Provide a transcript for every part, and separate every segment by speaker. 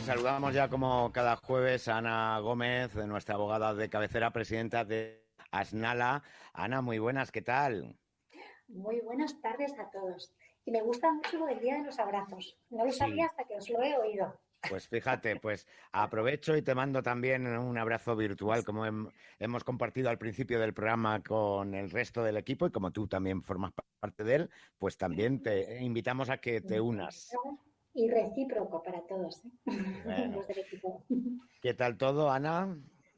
Speaker 1: saludamos ya como cada jueves a Ana Gómez, nuestra abogada de cabecera, presidenta de Asnala. Ana, muy buenas, ¿qué tal?
Speaker 2: Muy buenas tardes a todos. Y me gusta mucho lo del Día de los Abrazos. No lo sabía
Speaker 1: Sí,
Speaker 2: hasta que os lo he oído.
Speaker 1: pues fíjate, pues aprovecho y te mando también un abrazo virtual como hemos compartido al principio del programa con el resto del equipo y como tú también formas parte de él, pues también te invitamos a que te unas.
Speaker 2: Y recíproco para todos, ¿eh?
Speaker 1: Bueno,
Speaker 2: Los del equipo.
Speaker 1: ¿qué tal todo, Ana?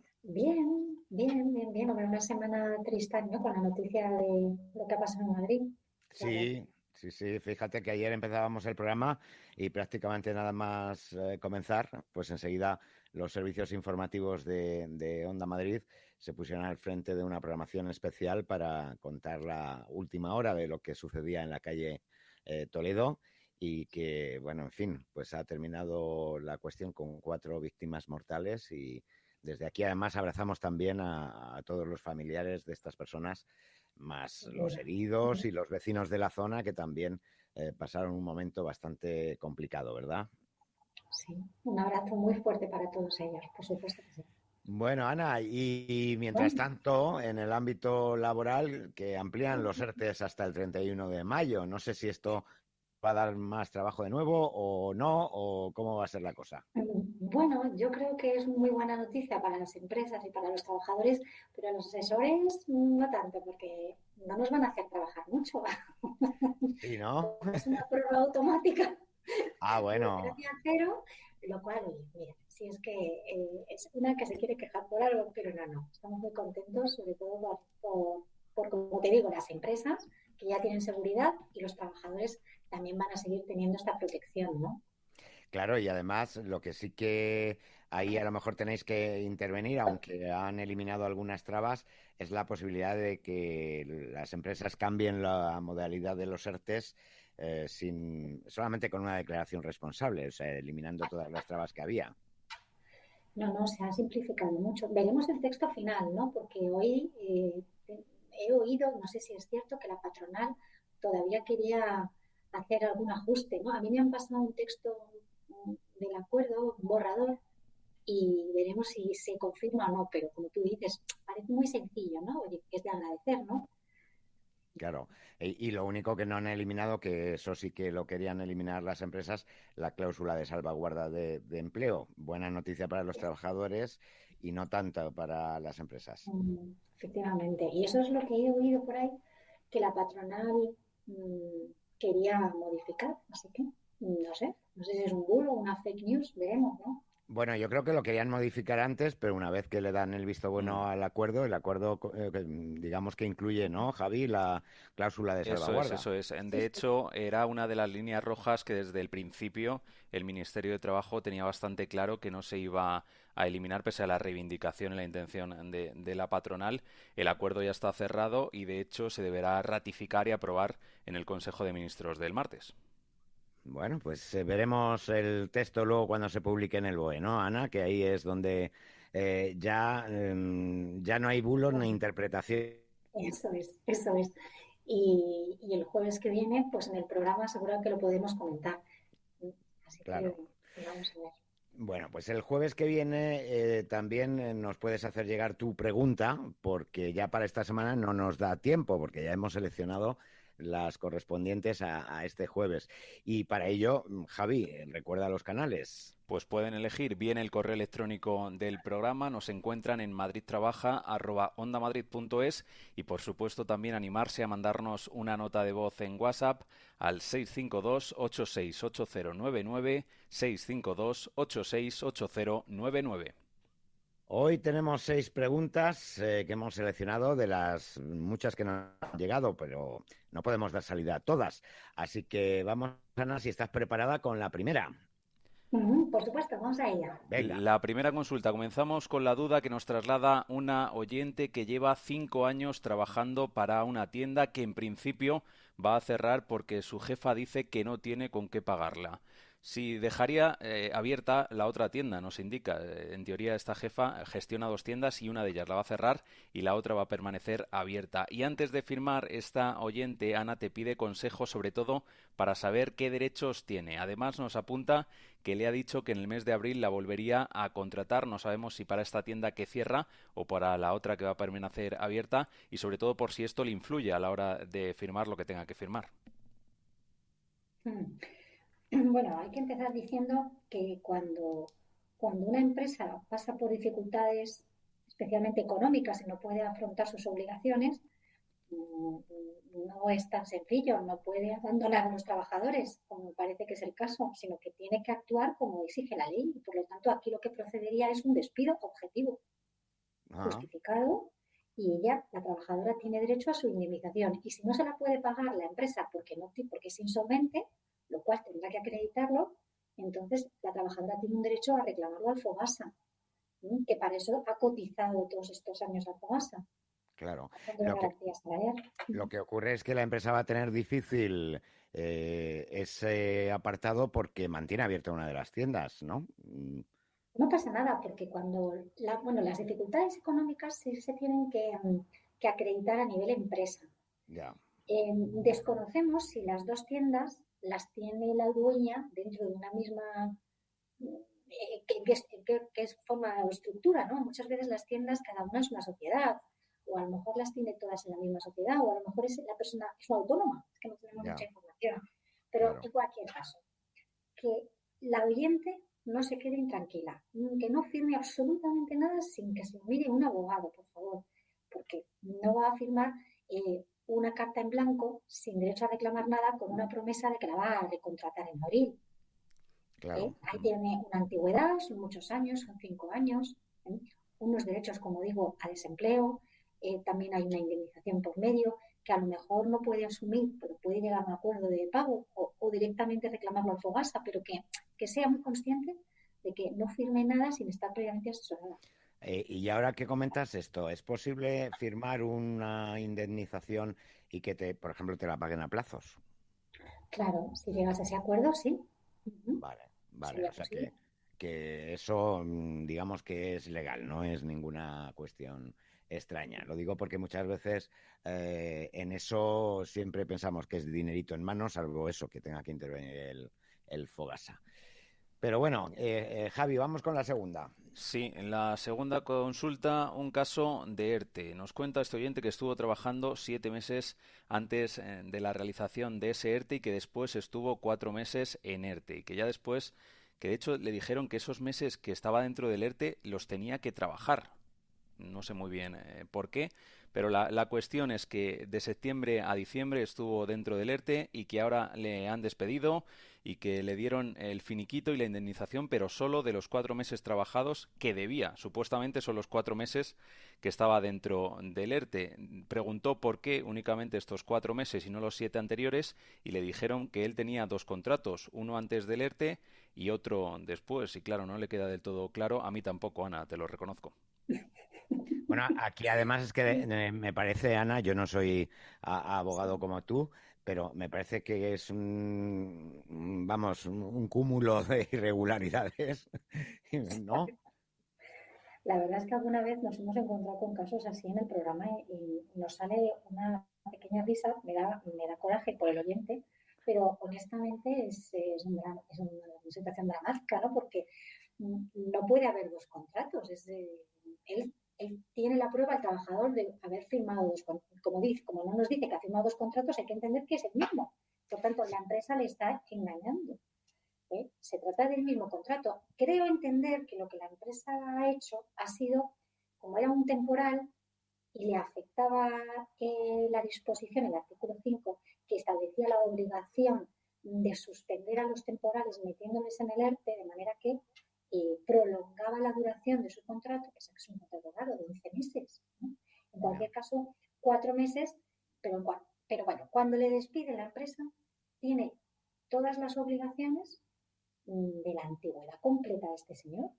Speaker 2: Bien, bien, bien, bien. Hombre, una semana triste, ¿no? Con la noticia de lo que ha pasado en Madrid. Claro.
Speaker 1: Sí, sí, sí. Fíjate que ayer empezábamos el programa y prácticamente nada más comenzar, pues enseguida los servicios informativos de Onda Madrid se pusieron al frente de una programación especial para contar la última hora de lo que sucedía en la calle Toledo y que, bueno, en fin, pues ha terminado la cuestión con 4 víctimas mortales y desde aquí además abrazamos también a todos los familiares de estas personas más los heridos y los vecinos de la zona que también pasaron un momento bastante complicado, ¿verdad?
Speaker 2: Sí, un abrazo muy fuerte para todos ellos, por supuesto que sí.
Speaker 1: Bueno, Ana, y mientras
Speaker 2: Bueno,
Speaker 1: tanto, en el ámbito laboral, que amplían los ERTES hasta el 31 de mayo, no sé si esto va a dar más trabajo de nuevo o no, o cómo va a ser la cosa.
Speaker 2: bueno, yo creo que es muy buena noticia para las empresas y para los trabajadores, pero a los asesores no tanto, porque no nos van a hacer trabajar mucho.
Speaker 1: Sí, ¿no?
Speaker 2: Es una prueba automática,
Speaker 1: Ah, bueno,
Speaker 2: burocracia cero, lo cual, oye, mira, si es que es una que se quiere quejar por algo, pero no, no. Estamos muy contentos, sobre todo como te digo, las empresas que ya tienen seguridad y los trabajadores también van a seguir teniendo esta protección, ¿no?
Speaker 1: claro, y además lo que sí que ahí a lo mejor tenéis que intervenir, aunque han eliminado algunas trabas, es la posibilidad de que las empresas cambien la modalidad de los ERTES solamente con una declaración responsable, o sea, eliminando todas las trabas que había.
Speaker 2: No, no, se ha simplificado mucho. Veremos el texto final, ¿no? Porque hoy he oído, no sé si es cierto, que la patronal todavía quería hacer algún ajuste, ¿no? A mí me han pasado un texto del acuerdo, un borrador, y veremos si se confirma o no, pero como tú dices, parece muy sencillo, ¿no? Oye, que es de agradecer, ¿no?
Speaker 1: Claro, y lo único que no han eliminado, que eso sí que lo querían eliminar las empresas, la cláusula de salvaguarda de empleo. Buena noticia para los trabajadores y no tanto para las empresas.
Speaker 2: Efectivamente. Y eso es lo que he oído por ahí, que la patronal quería modificar. Así que no sé si es un bulo o una fake news, veremos, ¿no?
Speaker 1: Bueno, yo creo que lo querían modificar antes, pero una vez que le dan el visto bueno
Speaker 3: Mm.
Speaker 1: al acuerdo, el acuerdo digamos que incluye, ¿no, Javi? La cláusula de
Speaker 3: Eso es,
Speaker 1: salvaguarda.
Speaker 3: eso es.
Speaker 2: Sí,
Speaker 3: De
Speaker 2: sí.
Speaker 3: hecho, era una de las líneas rojas que desde el principio el Ministerio de Trabajo tenía bastante claro que no se iba a eliminar pese a la reivindicación y la intención de la patronal. El acuerdo ya está cerrado y de hecho se deberá ratificar y aprobar en el Consejo de Ministros del martes.
Speaker 1: Bueno, pues veremos el texto luego cuando se publique en el BOE, ¿no, Ana? Que ahí es donde ya no hay bulos ni interpretación.
Speaker 2: Eso es, eso es. Y el jueves que viene, pues en el programa seguro que lo podemos comentar. Así que
Speaker 1: Claro.
Speaker 2: vamos a ver.
Speaker 1: Bueno, pues el jueves que viene también nos puedes hacer llegar tu pregunta, porque ya para esta semana no nos da tiempo, porque ya hemos seleccionado las correspondientes a este jueves. Y para ello, Javi, recuerda los canales.
Speaker 3: Pues pueden elegir bien el correo electrónico del programa, nos encuentran en madridtrabaja@ondamadrid.es y por supuesto también animarse a mandarnos una nota de voz en WhatsApp al 652-868099, 652-868099.
Speaker 1: Hoy tenemos 6 preguntas que hemos seleccionado de las muchas que nos han llegado, pero no podemos dar salida a todas. Así que vamos, Ana, si estás preparada con la primera.
Speaker 2: Por supuesto, vamos a ella.
Speaker 1: Venga.
Speaker 3: La primera consulta. Comenzamos con la duda que nos traslada una oyente que lleva 5 años trabajando para una tienda que en principio va a cerrar porque su jefa dice que no tiene con qué pagarla. si dejaría abierta la otra tienda, nos indica. En teoría, esta jefa gestiona 2 tiendas y una de ellas la va a cerrar y la otra va a permanecer abierta. Y antes de firmar, esta oyente, Ana, te pide consejos sobre todo para saber qué derechos tiene. Además, nos apunta que le ha dicho que en el mes de abril la volvería a contratar. No sabemos si para esta tienda que cierra o para la otra que va a permanecer abierta, y sobre todo por si esto le influye a la hora de firmar lo que tenga que firmar.
Speaker 2: Bueno, hay que empezar diciendo que cuando una empresa pasa por dificultades, especialmente económicas, y no puede afrontar sus obligaciones, no es tan sencillo, no puede abandonar a los trabajadores, como parece que es el caso, sino que tiene que actuar como exige la ley. Y por lo tanto, aquí lo que procedería es un despido objetivo, justificado, y ella, la trabajadora, tiene derecho a su indemnización. Y si no se la puede pagar la empresa porque es insolvente, lo cual tendrá que acreditarlo, entonces la trabajadora tiene un derecho a reclamarlo al Fogasa, que para eso ha cotizado todos estos años al Fogasa.
Speaker 1: Claro. Lo que ocurre es que la empresa va a tener difícil ese apartado porque mantiene abierta una de las tiendas, ¿no?
Speaker 2: No pasa nada, porque las dificultades económicas sí se tienen que acreditar a nivel empresa.
Speaker 1: Ya.
Speaker 2: Desconocemos si las 2 tiendas las tiene la dueña dentro de una misma que es forma o estructura, ¿no? Muchas veces las tiendas, cada una es una sociedad, o a lo mejor las tiene todas en la misma sociedad, o a lo mejor la persona es una autónoma, es que no tenemos mucha información. Pero claro, en cualquier caso, que la oyente no se quede intranquila, que no firme absolutamente nada sin que se lo mire un abogado, por favor, porque no va a firmar una carta en blanco sin derecho a reclamar nada con una promesa de que la va a recontratar en abril.
Speaker 1: Claro.
Speaker 2: Ahí tiene una antigüedad, son muchos años, son 5 años, unos derechos, como digo, a desempleo, también hay una indemnización por medio que a lo mejor no puede asumir, pero puede llegar a un acuerdo de pago o directamente reclamarlo al Fogasa, pero que sea muy consciente de que no firme nada sin estar previamente asesorada.
Speaker 1: Y ahora que comentas esto, ¿es posible firmar una indemnización y que por ejemplo, te la paguen a plazos?
Speaker 2: Claro, si llegas a ese acuerdo, sí.
Speaker 1: Vale, o sea que eso, digamos que es legal, no es ninguna cuestión extraña. Lo digo porque muchas veces en eso siempre pensamos que es dinerito en mano, salvo eso, que tenga que intervenir el Fogasa. Pero bueno, Javi, vamos con la segunda.
Speaker 3: Sí, en la segunda consulta, un caso de ERTE. Nos cuenta este oyente que estuvo trabajando 7 meses antes de la realización de ese ERTE y que después estuvo 4 meses en ERTE y que ya después, que de hecho le dijeron que esos meses que estaba dentro del ERTE los tenía que trabajar. No sé muy bien por qué, pero la cuestión es que de septiembre a diciembre estuvo dentro del ERTE y que ahora le han despedido y que le dieron el finiquito y la indemnización, pero solo de los 4 meses trabajados que debía. Supuestamente son los 4 meses que estaba dentro del ERTE. Preguntó por qué únicamente estos 4 meses y no los 7 anteriores y le dijeron que él tenía 2 contratos, uno antes del ERTE y otro después. Y claro, no le queda del todo claro. A mí tampoco, Ana, te lo reconozco.
Speaker 1: Bueno, aquí además es que me parece, Ana, yo no soy abogado como tú, pero me parece que es un cúmulo de irregularidades, ¿no?
Speaker 2: La verdad es que alguna vez nos hemos encontrado con casos así en el programa y nos sale una pequeña risa, me da coraje por el oyente, pero honestamente es una situación dramática, ¿no? Porque no puede haber 2 contratos. Él tiene la prueba, el trabajador, de haber firmado 2 contratos. Como no nos dice que ha firmado 2 contratos, hay que entender que es el mismo. Por tanto, la empresa le está engañando. Se trata del mismo contrato. Creo entender que lo que la empresa ha hecho ha sido, como era un temporal y le afectaba la disposición, el artículo 5, que establecía la obligación de suspender a los temporales metiéndoles en el ERTE, de manera que prolongaba la duración de su contrato, que es un contrato raro, de 11 meses. ¿No? En cualquier caso, 4 meses, pero bueno, cuando le despide la empresa, tiene todas las obligaciones de la antigüedad completa de este señor.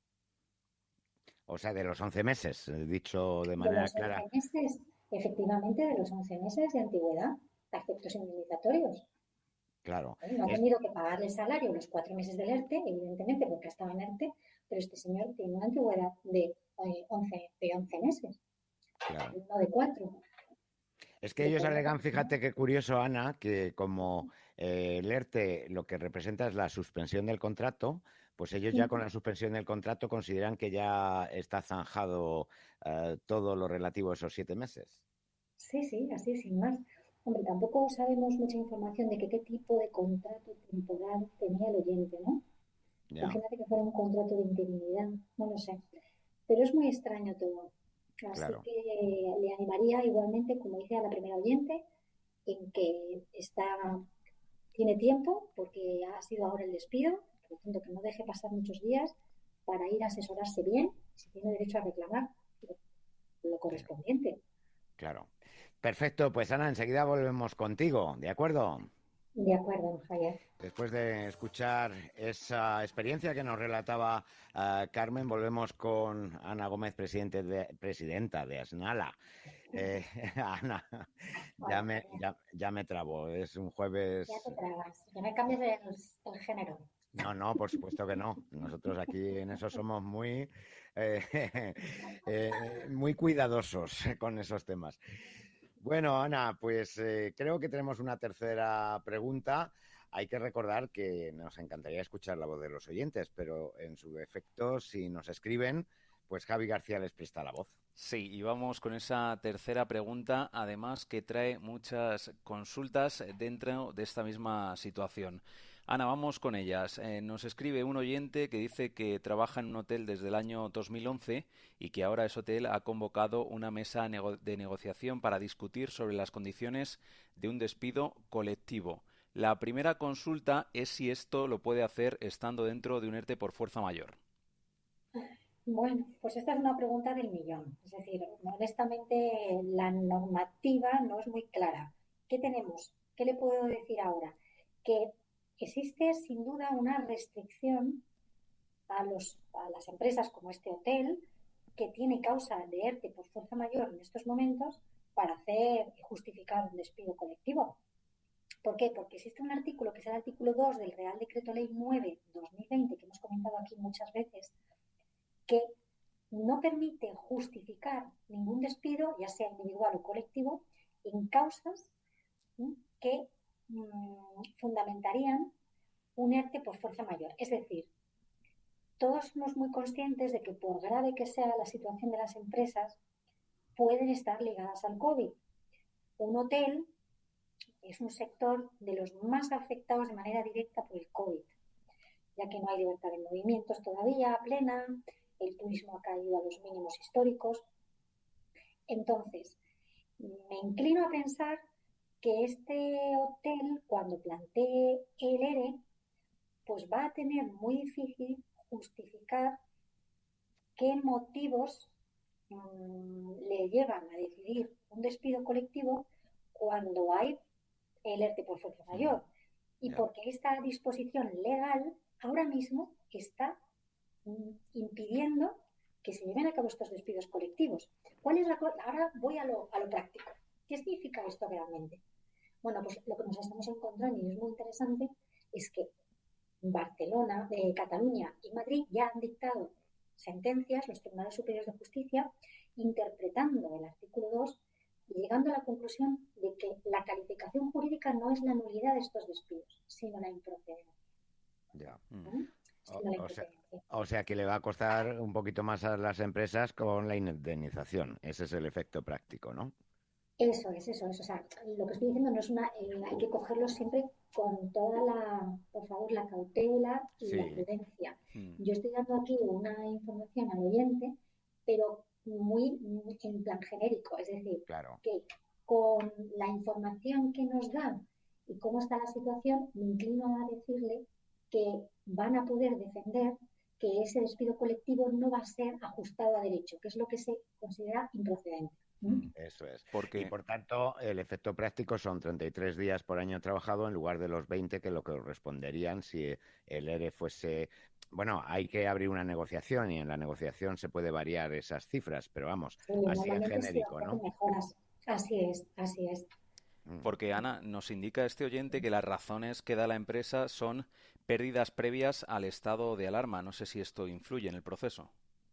Speaker 1: O sea, de los 11 meses, dicho de manera clara.
Speaker 2: De los 11 meses, efectivamente, de los 11 meses de antigüedad, a efectos indemnizatorios.
Speaker 1: claro.
Speaker 2: No ha tenido que pagarle el salario los 4 meses del ERTE, evidentemente, porque estaba en ERTE, pero este señor tiene una antigüedad de 11 meses,
Speaker 1: Claro.
Speaker 2: no de 4.
Speaker 1: Es que ellos alegan, fíjate qué curioso, Ana, que como el ERTE lo que representa es la suspensión del contrato, pues ellos ya con la suspensión del contrato consideran que ya está zanjado todo lo relativo a esos 7 meses.
Speaker 2: Sí, sí, así sin más. Hombre, tampoco sabemos mucha información de qué tipo de contrato temporal tenía el oyente, ¿no?
Speaker 1: Ya,
Speaker 2: Imagínate que fuera un contrato de interinidad, no lo sé. Pero es muy extraño todo. Así
Speaker 1: claro,
Speaker 2: que le animaría igualmente, como dice a la primera oyente, en que tiene tiempo, porque ha sido ahora el despido, por lo tanto que no deje pasar muchos días para ir a asesorarse bien, si tiene derecho a reclamar lo correspondiente.
Speaker 1: claro. Perfecto, pues Ana, enseguida volvemos contigo, ¿de acuerdo?
Speaker 2: De acuerdo, Javier.
Speaker 1: Después de escuchar esa experiencia que nos relataba Carmen, volvemos con Ana Gómez, presidenta de ASNALA. Ana,
Speaker 2: Hola, Javier.
Speaker 1: ya me trabo, es un
Speaker 2: Ya te
Speaker 1: jueves.
Speaker 2: tragas. Que me cambies el género.
Speaker 1: No, no, por supuesto que no. Nosotros aquí en eso somos eh, muy cuidadosos con esos temas. Bueno, Ana, pues creo que tenemos una tercera pregunta. Hay que recordar que nos encantaría escuchar la voz de los oyentes, pero en su defecto, si nos escriben, pues Javi García les presta la voz.
Speaker 3: Sí, y vamos con esa tercera pregunta, además que trae muchas consultas dentro de esta misma situación. Ana, vamos con ellas. Nos escribe un oyente que dice que trabaja en un hotel desde el año 2011 y que ahora ese hotel ha convocado una mesa de negociación para discutir sobre las condiciones de un despido colectivo. La primera consulta es si esto lo puede hacer estando dentro de un ERTE por fuerza mayor.
Speaker 2: Bueno, pues esta es una pregunta del millón. Es decir, honestamente, la normativa no es muy clara. ¿Qué tenemos? ¿Qué le puedo decir ahora? Que existe sin duda una restricción a las empresas como este hotel, que tiene causa de ERTE por fuerza mayor en estos momentos para hacer y justificar un despido colectivo. ¿Por qué? Porque existe un artículo que es el artículo 2 del Real Decreto Ley 9/2020, que hemos comentado aquí muchas veces, que no permite justificar ningún despido, ya sea individual o colectivo, en causas que fundamentarían un ERTE por fuerza mayor. Es decir, todos somos muy conscientes de que por grave que sea la situación de las empresas, pueden estar ligadas al COVID. Un hotel es un sector de los más afectados de manera directa por el COVID, ya que no hay libertad de movimientos todavía plena, el turismo ha caído a los mínimos históricos. Entonces, me inclino a pensar que este hotel, cuando plantee el ERE, pues va a tener muy difícil justificar qué motivos le llevan a decidir un despido colectivo cuando hay el ERTE por fuerza mayor. Y
Speaker 1: Ya.
Speaker 2: porque esta disposición legal ahora mismo está impidiendo que se lleven a cabo estos despidos colectivos. Ahora voy a lo práctico. ¿Qué significa esto realmente? Bueno, pues lo que nos estamos encontrando, y es muy interesante, es que Barcelona, Cataluña y Madrid ya han dictado sentencias, los tribunales superiores de justicia, interpretando el artículo 2 y llegando a la conclusión de que la calificación jurídica no es la nulidad de estos despidos, sino la improcedencia.
Speaker 1: Ya.
Speaker 2: ¿Mm?
Speaker 1: O sea que le va a costar un poquito más a las empresas con la indemnización. Ese es el efecto práctico, ¿no?
Speaker 2: Eso es, eso es. O sea, lo que estoy diciendo no es hay que cogerlo siempre con toda por favor, la cautela y la
Speaker 1: Sí,
Speaker 2: prudencia. Yo estoy dando aquí una información al oyente, pero muy en plan genérico. Es decir,
Speaker 1: claro.
Speaker 2: que con la información que nos dan y cómo está la situación, me inclino a decirle que van a poder defender que ese despido colectivo no va a ser ajustado a derecho, que es lo que se considera improcedente.
Speaker 1: Eso es. Y
Speaker 3: Porque
Speaker 1: por tanto, el efecto práctico son 33 días por año trabajado en lugar de los 20 que lo que corresponderían si el ERE fuese... Bueno, hay que abrir una negociación y en la negociación se puede variar esas cifras, pero vamos,
Speaker 2: Sí,
Speaker 1: así en
Speaker 2: normalmente sí
Speaker 1: genérico,
Speaker 2: ofrecen
Speaker 1: ¿no?
Speaker 2: mejoras. Así es, así es.
Speaker 3: Porque, Ana, nos indica este oyente que las razones que da la empresa son pérdidas previas al estado de alarma. No sé si esto influye en el proceso.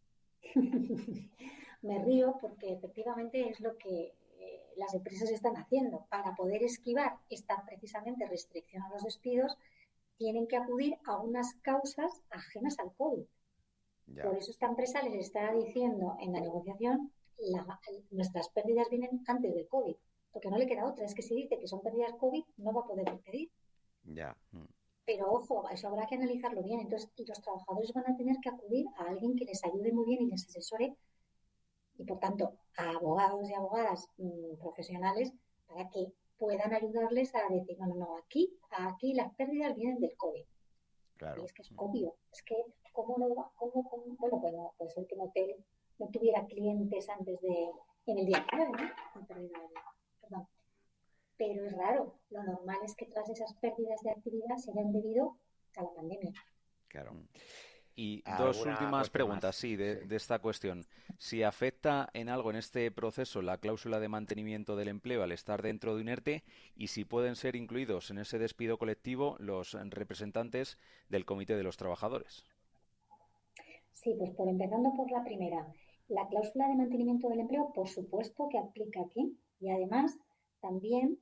Speaker 2: Me río porque efectivamente es lo que las empresas están haciendo. Para poder esquivar esta precisamente restricción a los despidos, tienen que acudir a unas causas ajenas al COVID. Ya. Por eso esta empresa les está diciendo en la negociación nuestras pérdidas vienen antes del COVID, porque no le queda otra. Es que si dice que son pérdidas COVID, no va a poder despedir.
Speaker 1: Ya.
Speaker 2: Pero ojo, eso habrá que analizarlo bien. Entonces, los trabajadores van a tener que acudir a alguien que les ayude muy bien y les asesore, y por tanto a abogados y abogadas profesionales, para que puedan ayudarles a decir, no, aquí las pérdidas vienen del COVID. Claro. Y es que es obvio, es que cómo no va, bueno, puede ser que un hotel no tuviera clientes antes en el día 9, ¿no? Perdón. Pero es raro, lo normal es que tras esas pérdidas de actividad se hayan debido a la pandemia.
Speaker 3: Claro. Y dos últimas preguntas, de esta cuestión. Si afecta en algo en este proceso la cláusula de mantenimiento del empleo al estar dentro de un ERTE, y si pueden ser incluidos en ese despido colectivo los representantes del Comité de los Trabajadores.
Speaker 2: Sí, pues empezando por la primera. La cláusula de mantenimiento del empleo, por supuesto que aplica aquí, y además también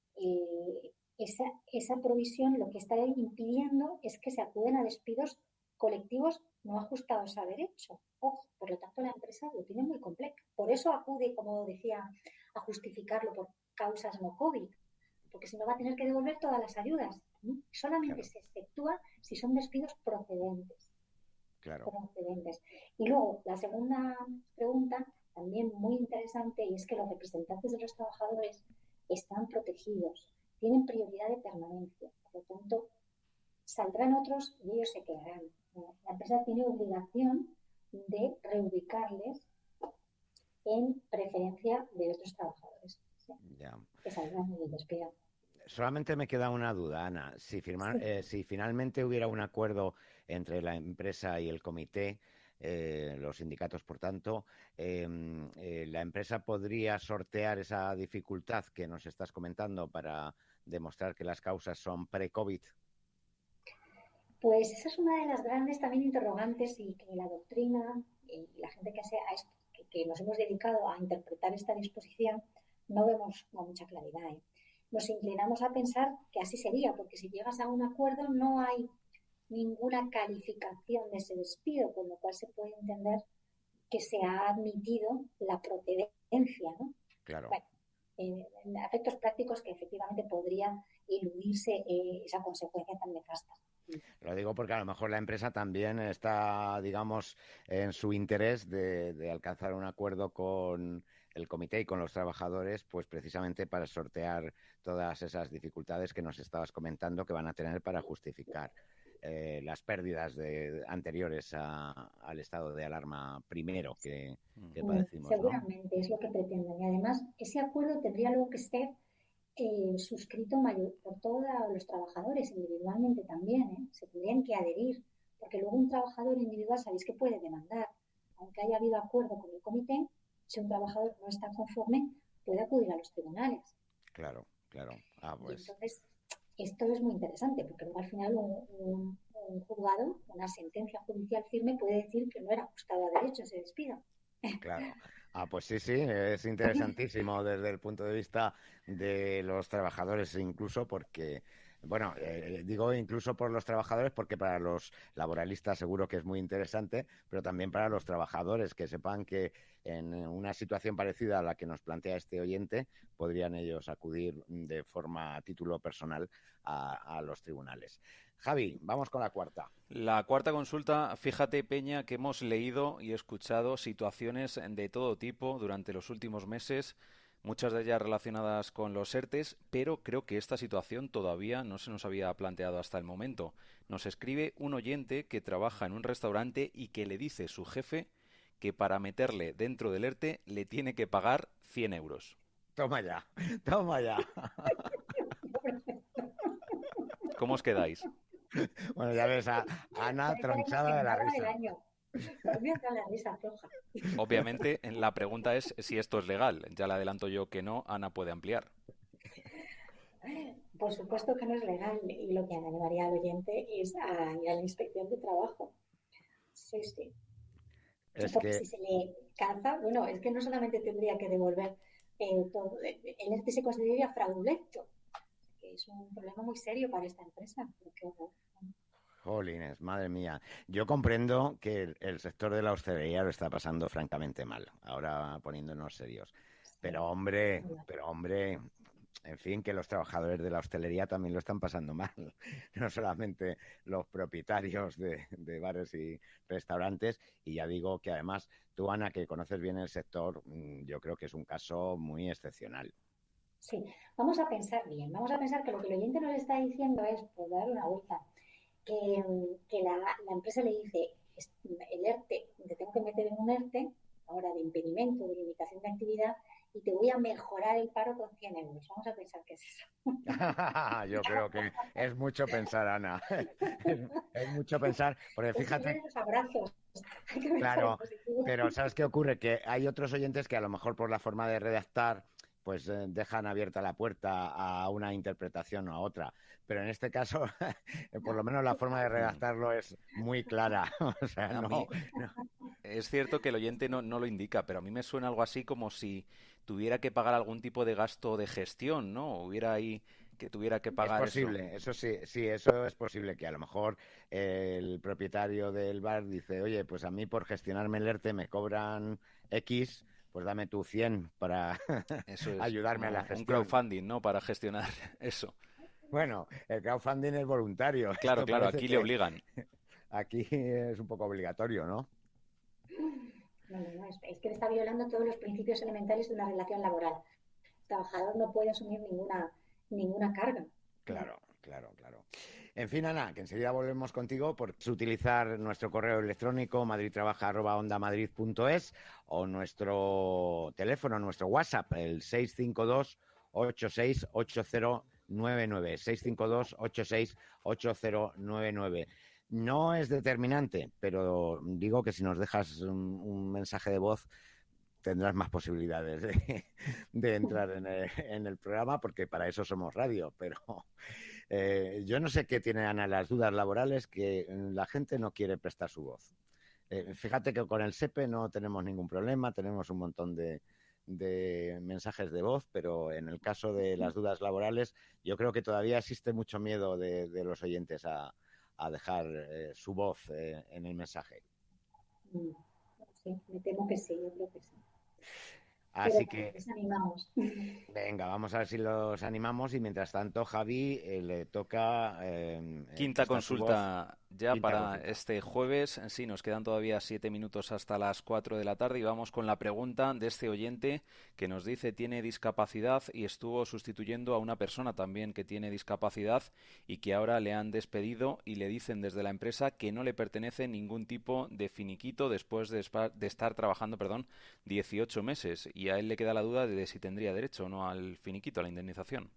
Speaker 2: esa provisión lo que está impidiendo es que se acuden a despidos colectivos no ajustados a derecho. Ojo, por lo tanto, la empresa lo tiene muy complejo. Por eso acude, como decía, a justificarlo por causas no COVID, porque si no va a tener que devolver todas las ayudas. Solamente se exceptúa si son despidos procedentes. Procedentes. Y luego, la segunda pregunta, también muy interesante, y es que los representantes de los trabajadores están protegidos, tienen prioridad de permanencia. Por lo tanto, saldrán otros y ellos se quedarán. La empresa tiene obligación de reubicarles en preferencia de otros trabajadores. ¿Sí? Ya. Que saldrán y despidan.
Speaker 1: Solamente me queda una duda, Ana. Si finalmente hubiera un acuerdo entre la empresa y el comité, los sindicatos, por tanto, ¿la empresa podría sortear esa dificultad que nos estás comentando para demostrar que las causas son pre-COVID?
Speaker 2: Pues esa es una de las grandes también interrogantes, y que la doctrina y la gente que nos hemos dedicado a interpretar esta disposición no vemos con mucha claridad. Nos inclinamos a pensar que así sería, porque si llegas a un acuerdo no hay ninguna calificación de ese despido, con lo cual se puede entender que se ha admitido la procedencia, ¿no?
Speaker 1: Claro.
Speaker 2: Bueno, en efectos prácticos que efectivamente podría eludirse esa consecuencia tan nefasta.
Speaker 1: Lo digo porque a lo mejor la empresa también está, digamos, en su interés de alcanzar un acuerdo con el comité y con los trabajadores, pues precisamente para sortear todas esas dificultades que nos estabas comentando que van a tener para justificar las pérdidas anteriores al estado de alarma primero que padecimos.
Speaker 2: Seguramente, ¿no? Es lo que pretenden. Y además, ese acuerdo tendría luego que ser suscrito por todos los trabajadores individualmente también, se tendrían que adherir, porque luego un trabajador individual, sabéis que puede demandar, aunque haya habido acuerdo con el comité, si un trabajador no está conforme, puede acudir a los tribunales.
Speaker 1: Claro.
Speaker 2: Pues. Y entonces, esto es muy interesante, porque luego al final un juzgado, una sentencia judicial firme, puede decir que no era ajustado a derecho ese despido.
Speaker 1: Claro. Pues sí, es interesantísimo desde el punto de vista de los trabajadores, incluso porque, bueno, digo incluso por los trabajadores porque para los laboralistas seguro que es muy interesante, pero también para los trabajadores, que sepan que en una situación parecida a la que nos plantea este oyente, podrían ellos acudir de forma a título personal a los tribunales. Javi, vamos con la cuarta.
Speaker 3: La cuarta consulta, fíjate, Peña, que hemos leído y escuchado situaciones de todo tipo durante los últimos meses, muchas de ellas relacionadas con los ERTES, pero creo que esta situación todavía no se nos había planteado hasta el momento. Nos escribe un oyente que trabaja en un restaurante y que le dice su jefe que para meterle dentro del ERTE le tiene que pagar 100 euros.
Speaker 1: Toma ya.
Speaker 3: ¿Cómo os quedáis?
Speaker 1: Bueno, ya ves a Ana tronchada de la risa.
Speaker 3: Obviamente, la pregunta es si esto es legal. Ya le adelanto yo que no. Ana puede ampliar.
Speaker 2: Por supuesto que no es legal y lo que animaría al oyente es a ir a la inspección de trabajo. Sí, sí.
Speaker 1: Es
Speaker 2: Porque
Speaker 1: que
Speaker 2: si se le caza, bueno, es que no solamente tendría que devolver todo, el ERTE se consideraría fraudulento, que es un problema muy serio para esta empresa. Porque,
Speaker 1: jolines, madre mía. Yo comprendo que el sector de la hostelería lo está pasando francamente mal, ahora poniéndonos serios.
Speaker 2: sí,
Speaker 1: Pero hombre, en fin, que los trabajadores de la hostelería también lo están pasando mal. No solamente los propietarios de bares y restaurantes. Y ya digo que además tú, Ana, que conoces bien el sector, yo creo que es un caso muy excepcional.
Speaker 2: sí, vamos a pensar bien, vamos a pensar que lo que el oyente nos está diciendo es, por dar una vuelta, que la empresa le dice, el ERTE, te tengo que meter en un ERTE, ahora de impedimento, de limitación de actividad, y te voy a mejorar el paro con 100 euros. Vamos a pensar qué es eso.
Speaker 1: Yo creo que es mucho pensar, Ana. Es mucho pensar, porque
Speaker 2: Es
Speaker 1: fíjate,
Speaker 2: siempre los abrazos. Hay que pensar en
Speaker 1: claro,
Speaker 2: positivo.
Speaker 1: pero ¿sabes qué ocurre? Que hay otros oyentes que a lo mejor por la forma de redactar, pues dejan abierta la puerta a una interpretación o a otra. Pero en este caso, por lo menos la forma de
Speaker 3: Mm.
Speaker 1: redactarlo es muy clara. O sea,
Speaker 3: A
Speaker 1: no,
Speaker 3: mí
Speaker 1: no.
Speaker 3: es cierto que el oyente no lo indica, pero a mí me suena algo así como si tuviera que pagar algún tipo de gasto de gestión, ¿no? Hubiera ahí que tuviera que
Speaker 1: Es
Speaker 3: pagar eso.
Speaker 1: posible, eso sí, sí, eso es posible que a lo mejor el propietario del bar dice, oye, pues a mí por gestionarme el ERTE me cobran X, pues dame tú 100 para
Speaker 3: Eso es,
Speaker 1: ayudarme a la
Speaker 3: como un
Speaker 1: gestión.
Speaker 3: crowdfunding, ¿no? Para gestionar eso.
Speaker 1: Bueno, el crowdfunding es voluntario,
Speaker 3: Claro,
Speaker 1: esto
Speaker 3: claro,
Speaker 1: parece
Speaker 3: aquí le
Speaker 1: que
Speaker 3: obligan.
Speaker 1: aquí es un poco obligatorio, ¿no?
Speaker 2: No, no, no, es que le está violando todos los principios elementales de una relación laboral. El trabajador no puede asumir ninguna carga.
Speaker 1: Claro, claro, claro. En fin, Ana, que enseguida volvemos contigo por utilizar nuestro correo electrónico madridtrabaja@ondamadrid.es o nuestro teléfono, nuestro WhatsApp, el 652-868099. 652-868099. No es determinante, pero digo que si nos dejas un mensaje de voz tendrás más posibilidades de entrar en el programa, porque para eso somos radio, pero yo no sé qué tiene Ana las dudas laborales que la gente no quiere prestar su voz. Fíjate que con el SEPE no tenemos ningún problema, tenemos un montón de mensajes de voz, pero en el caso de las dudas laborales, yo creo que todavía existe mucho miedo de los oyentes a dejar su voz en el mensaje.
Speaker 2: Sí, me temo que sí, yo creo que sí. Pero
Speaker 1: Así
Speaker 2: bueno,
Speaker 1: que
Speaker 2: les animamos.
Speaker 1: venga, vamos a ver si los animamos y mientras tanto, Javi, le toca
Speaker 3: Quinta
Speaker 1: prestar su voz.
Speaker 3: consulta ya
Speaker 1: Quinta
Speaker 3: para
Speaker 1: consulta.
Speaker 3: este jueves. Sí, nos quedan todavía 7 minutos hasta las 4 de la tarde y vamos con la pregunta de este oyente que nos dice tiene discapacidad y estuvo sustituyendo a una persona también que tiene discapacidad y que ahora le han despedido y le dicen desde la empresa que no le pertenece ningún tipo de finiquito después de estar trabajando, 18 meses y a él le queda la duda de si tendría derecho o no al finiquito, a la indemnización.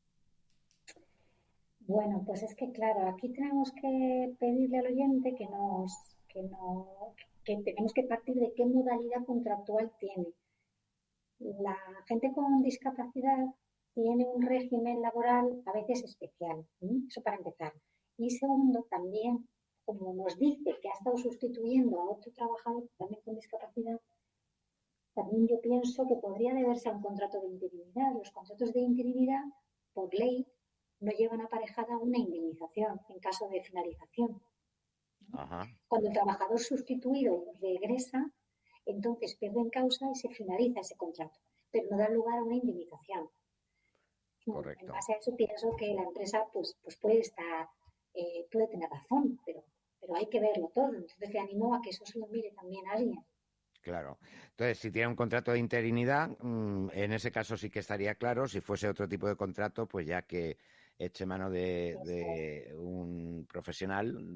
Speaker 2: Bueno, pues es que claro, aquí tenemos que pedirle al oyente que tenemos que partir de qué modalidad contractual tiene. La gente con discapacidad tiene un régimen laboral a veces especial, ¿sí? Eso para empezar. Y segundo, también, como nos dice que ha estado sustituyendo a otro trabajador también con discapacidad, también yo pienso que podría deberse a un contrato de interinidad. Los contratos de interinidad, por ley, no llevan aparejada una indemnización en caso de finalización.
Speaker 1: Ajá,
Speaker 2: Cuando el trabajador sustituido regresa, entonces pierde en causa y se finaliza ese contrato, pero no da lugar a una indemnización. En
Speaker 1: correcto.
Speaker 2: base a eso pienso que la empresa pues puede tener razón, pero hay que verlo todo. Entonces le animo a que eso se lo mire también a alguien.
Speaker 1: Claro. Entonces, si tiene un contrato de interinidad, en ese caso sí que estaría claro. Si fuese otro tipo de contrato, pues ya que eche mano de un profesional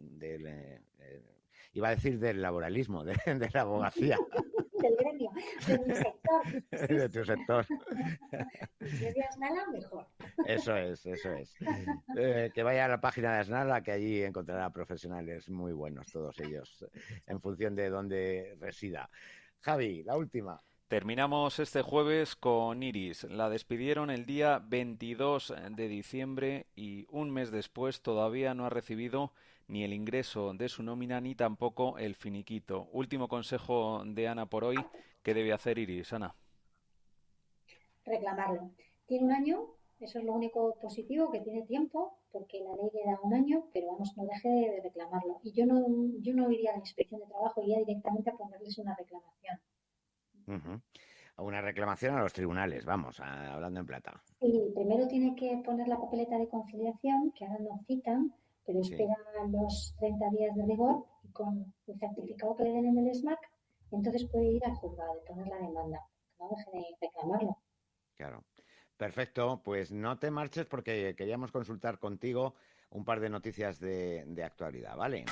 Speaker 1: iba a decir del laboralismo, de la abogacía,
Speaker 2: Del gremio, de mi sector. Sí,
Speaker 1: de tu
Speaker 2: sí.
Speaker 1: sector.
Speaker 2: Y si es de Asnala, mejor.
Speaker 1: Eso es, eso es. Que vaya a la página de Asnala, que allí encontrará profesionales muy buenos, todos ellos, en función de dónde resida. Javi, la última.
Speaker 3: Terminamos este jueves con Iris. La despidieron el día 22 de diciembre y un mes después todavía no ha recibido ni el ingreso de su nómina ni tampoco el finiquito. Último consejo de Ana por hoy. ¿Qué debe hacer Iris, Ana?
Speaker 2: Reclamarlo. Tiene un año, eso es lo único positivo, que tiene tiempo, porque la ley le da un año, pero vamos, no deje de reclamarlo. Y yo no iría a la inspección de trabajo, iría directamente a ponerles una reclamación.
Speaker 1: Uh-huh. Una reclamación a los tribunales, vamos, hablando en plata.
Speaker 2: Y primero tiene que poner la papeleta de conciliación, que ahora no citan, pero
Speaker 1: Sí.
Speaker 2: espera los 30 días de rigor y con el certificado que le den en el SMAC, entonces puede ir al juzgado y poner la demanda. No deje de reclamarlo.
Speaker 1: Claro. Perfecto, pues no te marches porque queríamos consultar contigo un par de noticias de actualidad, ¿vale?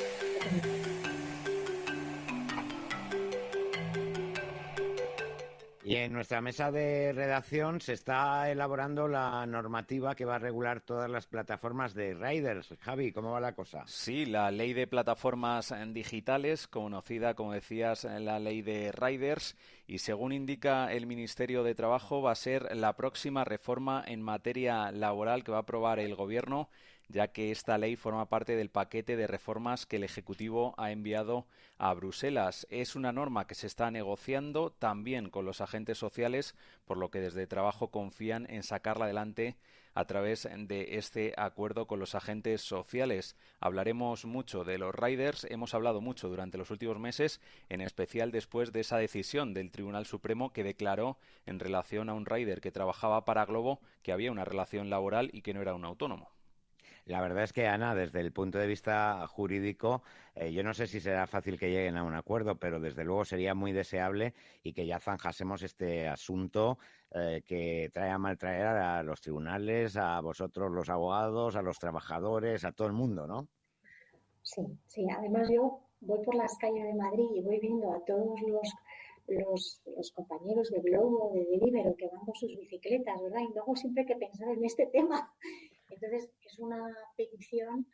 Speaker 1: Y en nuestra mesa de redacción se está elaborando la normativa que va a regular todas las plataformas de riders. Javi, ¿cómo va la cosa?
Speaker 3: Sí, la ley de plataformas digitales, conocida, como decías, la ley de riders, y según indica el Ministerio de Trabajo, va a ser la próxima reforma en materia laboral que va a aprobar el Gobierno, ya que esta ley forma parte del paquete de reformas que el Ejecutivo ha enviado a Bruselas. Es una norma que se está negociando también con los agentes sociales, por lo que desde Trabajo confían en sacarla adelante a través de este acuerdo con los agentes sociales. Hablaremos mucho de los riders, hemos hablado mucho durante los últimos meses, en especial después de esa decisión del Tribunal Supremo que declaró en relación a un rider que trabajaba para Globo que había una relación laboral y que no era un autónomo.
Speaker 1: La verdad es que, Ana, desde el punto de vista jurídico, yo no sé si será fácil que lleguen a un acuerdo, pero desde luego sería muy deseable y que ya zanjásemos este asunto que trae a maltraer a los tribunales, a vosotros los abogados, a los trabajadores, a todo el mundo, ¿no?
Speaker 2: Sí, sí. Además yo voy por las calles de Madrid y voy viendo a todos los compañeros de Globo, de Deliveroo, que van con sus bicicletas, ¿verdad? Y luego siempre hay que pensar en este tema. Entonces es una petición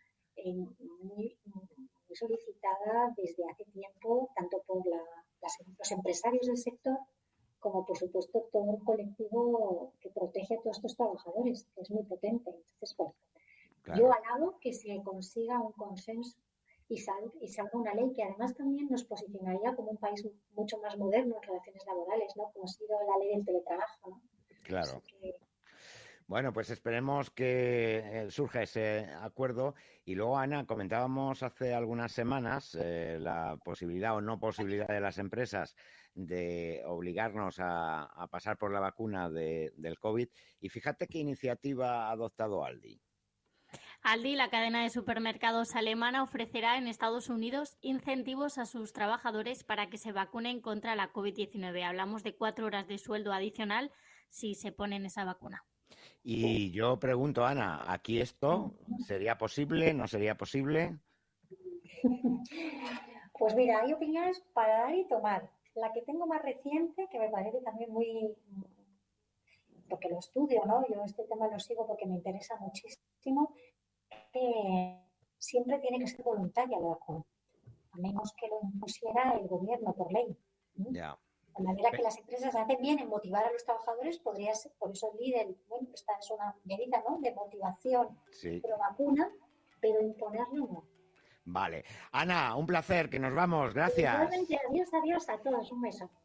Speaker 2: muy solicitada desde hace tiempo, tanto por los empresarios del sector como, por supuesto, todo el colectivo que protege a todos estos trabajadores, que es muy potente. Entonces, bueno, yo
Speaker 1: Claro.
Speaker 2: alabo que se consiga un consenso y salga una ley que además también nos posicionaría como un país mucho más moderno en relaciones laborales, ¿no? Como ha sido la ley del teletrabajo, ¿no? Así
Speaker 1: Claro.
Speaker 2: que,
Speaker 1: Bueno, pues esperemos que surja ese acuerdo. Y luego, Ana, comentábamos hace algunas semanas la posibilidad o no posibilidad de las empresas de obligarnos a pasar por la vacuna del COVID. Y fíjate qué iniciativa ha adoptado Aldi.
Speaker 4: Aldi, la cadena de supermercados alemana, ofrecerá en Estados Unidos incentivos a sus trabajadores para que se vacunen contra la COVID-19. Hablamos de 4 horas de sueldo adicional si se ponen esa vacuna.
Speaker 1: Y yo pregunto, Ana, ¿aquí esto sería posible? ¿No sería posible?
Speaker 2: pues mira, hay opiniones para dar y tomar. La que tengo más reciente, que me parece también muy, porque lo estudio, ¿no? Yo este tema lo sigo porque me interesa muchísimo, siempre tiene que ser voluntaria la vacuna, a menos que lo impusiera el gobierno por ley.
Speaker 1: Ya.
Speaker 2: De manera que las empresas hacen bien en motivar a los trabajadores, podría ser, por eso el líder, bueno, esta es una medida, ¿no?, de motivación
Speaker 1: Sí.
Speaker 2: pro vacuna, pero imponerlo no.
Speaker 1: Vale. Ana, un placer, que nos vamos. Gracias.
Speaker 2: Igualmente, adiós, adiós a todos, un beso.